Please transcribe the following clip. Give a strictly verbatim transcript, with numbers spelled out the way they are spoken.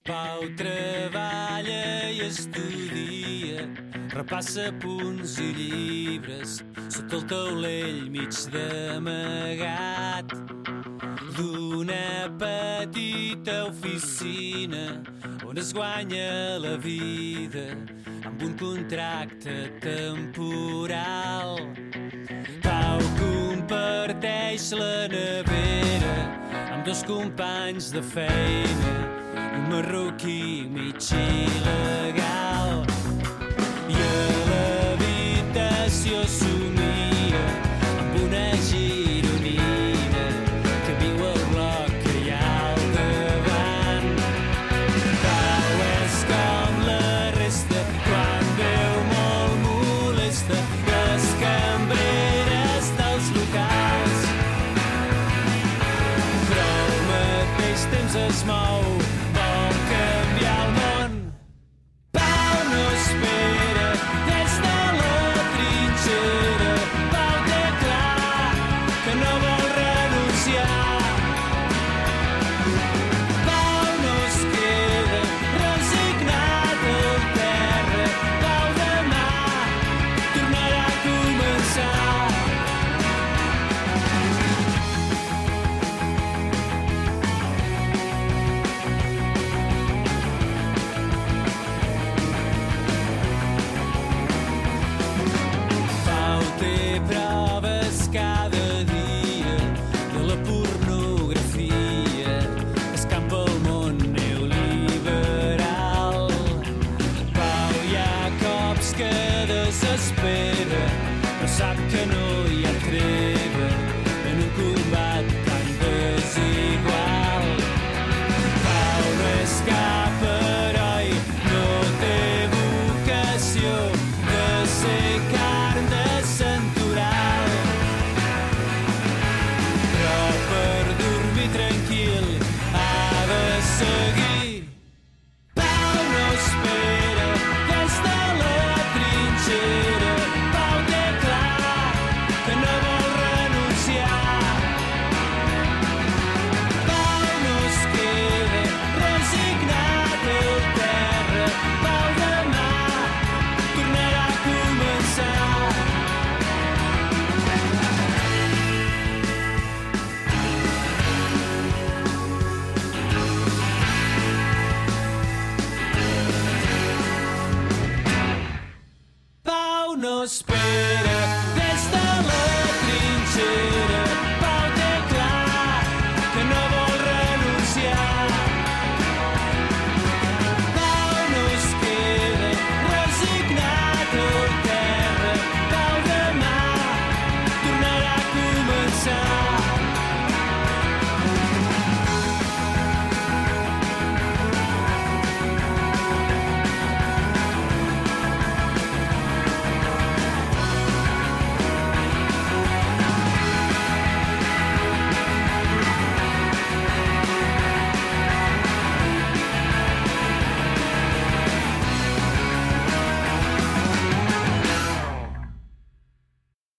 Pau treballa i estudia, repassa punts i llibres, sota el taulell mig d'amagat d'una petita oficina on es guanya la vida amb un contracte temporal. Pau comparteix la nevera amb dos companys de feina, un marroquí mig il·legal, i a l'habitació somia amb una gironina que viu al bloc que hi ha al davant. Pau és com la resta quan veu molt molesta les cambreres dels locals, però al mateix temps es mou, vol canviar el món. Pau no espera des de la trinxera, Pau té clar que no vol renunciar. Pau no es queda resignat al terra, Pau demà tornarà a començar. Pau té proves cada dia de la pornografia, escampa el món neoliberal. Pau hi ha cops que desespera, però sap que no hi ha treva en un combat tan desigual. Pau no és cap heroi, no té vocació de ser carn de santoral, però per dormir tranquil ha de seguir. Pau no espera des de la trinxera, Pau té clar que no vol renunciar. Pau no es queda resignat al terra, Pau demà tornarà a començar. Pau no espera